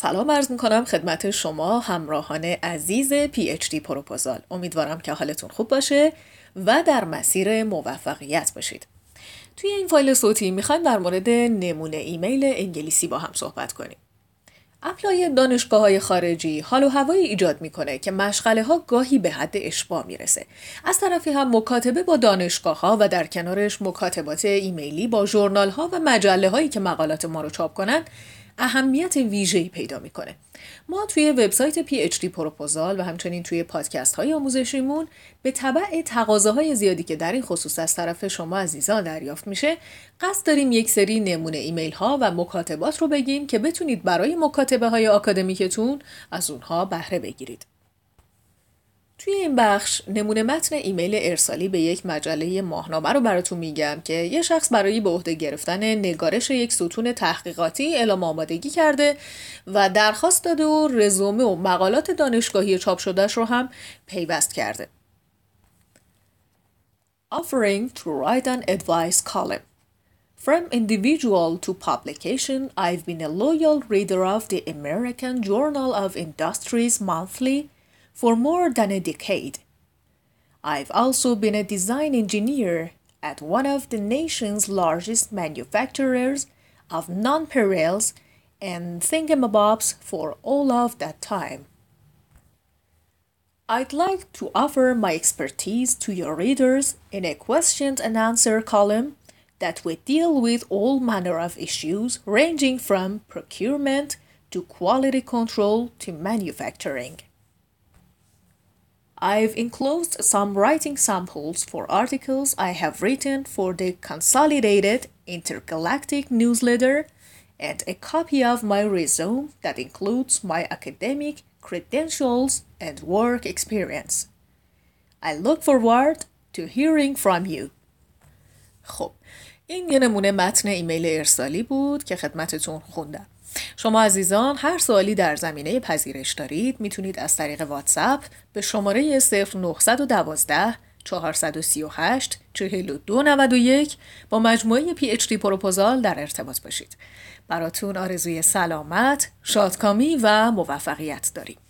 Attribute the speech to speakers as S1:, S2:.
S1: سلام عرض میکنم خدمت شما همراهان عزیز PhD پروپوزال. امیدوارم که حالتون خوب باشه و در مسیر موفقیت باشید. توی این فایل صوتی میخوایم در مورد نمونه ایمیل انگلیسی با هم صحبت کنیم. اپلای دانشگاه‌های خارجی حال و هوایی ایجاد میکنه که مشغله ها گاهی به حد اشباع میرسه. از طرفی هم مکاتبه با دانشگاه‌ها و در کنارش مکاتبات ایمیلی با ژورنال‌ها و مجله‌هایی که مقالات ما رو چاپ کنن اهمیت ویژه‌ای پیدا میکنه. ما توی وبسایت PhD پروپوزال و همچنین توی پادکست های آموزشیمون به تبع تقاضاهای زیادی که در این خصوص از طرف شما عزیزان دریافت میشه، قصد داریم یک سری نمونه ایمیل ها و مکاتبات رو بگیم که بتونید برای مکاتبه های آکادمیکتون از اونها بهره بگیرید. توی این بخش نمونه متن ایمیل ارسالی به یک مجله ماهنامه رو براتون میگم که یه شخص برای به عهده گرفتن نگارش یک ستون تحقیقاتی اعلام آمادگی کرده و درخواست داده و رزومه و مقالات دانشگاهی چاپ شدهش رو هم پیوست کرده. Offering to write an advice column. From individual to publication, I've been a loyal reader of the American Journal of Industries Monthly for more than a decade. I've also been a design engineer at one of the nation's largest manufacturers of nonpareils and thingamabobs for all of that time. I'd like to offer my expertise to your readers in a question and answer column that would deal with all manner of issues ranging from procurement to quality control to manufacturing. I've enclosed some writing samples for articles I have written for the Consolidated Intergalactic Newsletter and a copy of my resume that includes my academic credentials and work experience. I look forward to hearing from you. خب این یه نمونه متن ایمیل ارسالی بود که خدمتتون خوندم. شما عزیزان هر سوالی در زمینه پذیرش دارید میتونید از طریق واتساپ به شماره 0912 438 4291 با مجموعه PhD پروپوزال در ارتباط باشید. براتون آرزوی سلامت، شادکامی و موفقیت داریم.